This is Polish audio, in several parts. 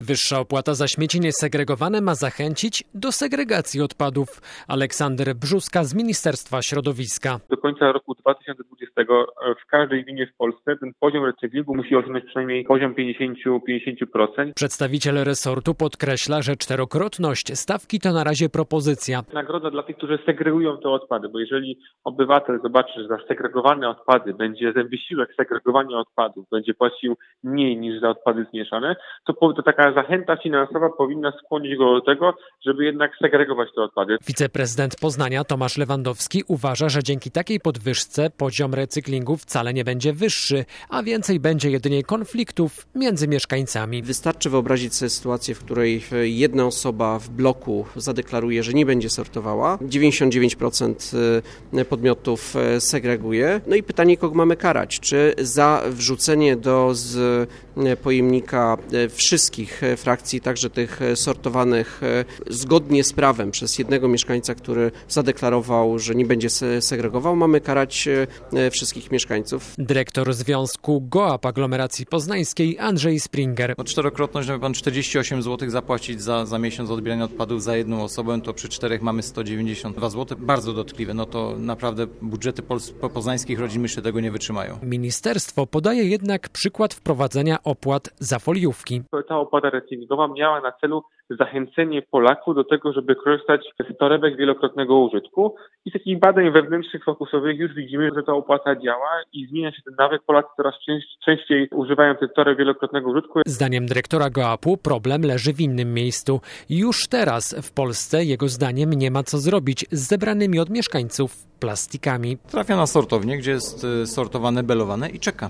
Wyższa opłata za śmieci niesegregowane ma zachęcić do segregacji odpadów. Aleksander Brzuska z Ministerstwa Środowiska. Do końca roku 2020 w każdej gminie w Polsce ten poziom recyklingu musi osiągnąć przynajmniej poziom 50%. Przedstawiciel resortu podkreśla, że czterokrotność stawki to na razie propozycja. Nagroda dla tych, którzy segregują te odpady, bo jeżeli obywatel zobaczy, że za segregowane odpady będzie ten wysiłek segregowania odpadów będzie płacił mniej niż za odpady zmieszane, to taka zachęta finansowa powinna skłonić go do tego, żeby jednak segregować te odpady. Wiceprezydent Poznania Tomasz Lewandowski uważa, że dzięki takiej podwyżce poziom recyklingu wcale nie będzie wyższy, a więcej będzie jedynie konfliktów między mieszkańcami. Wystarczy wyobrazić sobie sytuację, w której jedna osoba w bloku zadeklaruje, że nie będzie sortowała, 99% podmiotów segreguje. No i pytanie, kogo mamy karać? Czy za wrzucenie z pojemnika wszystkich frakcji, także tych sortowanych zgodnie z prawem przez jednego mieszkańca, który zadeklarował, że nie będzie segregował, mamy karać wszystkich mieszkańców. Dyrektor Związku GOAP Aglomeracji Poznańskiej Andrzej Springer. Czterokrotność, żeby pan 48 zł zapłacić za miesiąc odbierania odpadów za jedną osobę, to przy 4 mamy 192 zł. Bardzo dotkliwe. No to naprawdę budżety poznańskich rodzin, myślę, tego nie wytrzymają. Ministerstwo podaje jednak przykład wprowadzenia opłat za foliówki. Ta opłata recyklingowa miała na celu zachęcenie Polaków do tego, żeby korzystać z torebek wielokrotnego użytku i z takich badań wewnętrznych, fokusowych już widzimy, że ta opłata działa i zmienia się ten nawyk. Polacy coraz częściej używają tych toreb wielokrotnego użytku. Zdaniem dyrektora GOAP-u problem leży w innym miejscu. Już teraz w Polsce jego zdaniem nie ma co zrobić z zebranymi od mieszkańców plastikami. Trafia na sortownię, gdzie jest sortowane, belowane i czeka.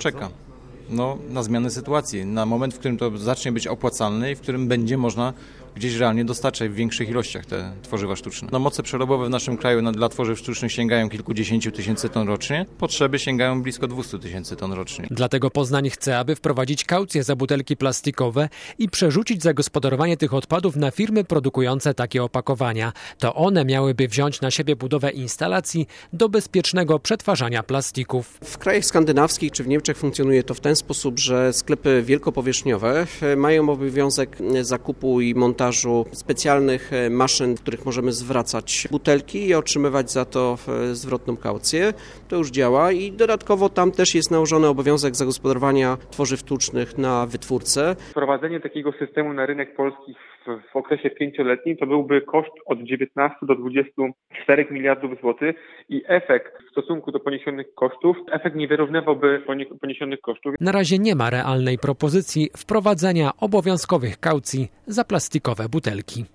Na zmianę sytuacji, na moment, w którym to zacznie być opłacalne i w którym będzie można gdzieś realnie dostarczać w większych ilościach te tworzywa sztuczne. Moce przerobowe w naszym kraju dla tworzyw sztucznych sięgają kilkudziesięciu tysięcy ton rocznie, potrzeby sięgają blisko 200 000 ton rocznie. Dlatego Poznań chce, aby wprowadzić kaucję za butelki plastikowe i przerzucić zagospodarowanie tych odpadów na firmy produkujące takie opakowania. To one miałyby wziąć na siebie budowę instalacji do bezpiecznego przetwarzania plastików. W krajach skandynawskich czy w Niemczech funkcjonuje to w ten sposób, że sklepy wielkopowierzchniowe mają obowiązek zakupu i montażu specjalnych maszyn, w których możemy zwracać butelki i otrzymywać za to zwrotną kaucję. To już działa i dodatkowo tam też jest nałożony obowiązek zagospodarowania tworzyw sztucznych na wytwórcę. Wprowadzenie takiego systemu na rynek polski w okresie 5-letnim to byłby koszt od 19 do 24 miliardów złotych i efekt w stosunku do poniesionych kosztów, efekt nie wyrównywałby poniesionych kosztów. Na razie nie ma realnej propozycji wprowadzenia obowiązkowych kaucji za plastikowe butelki.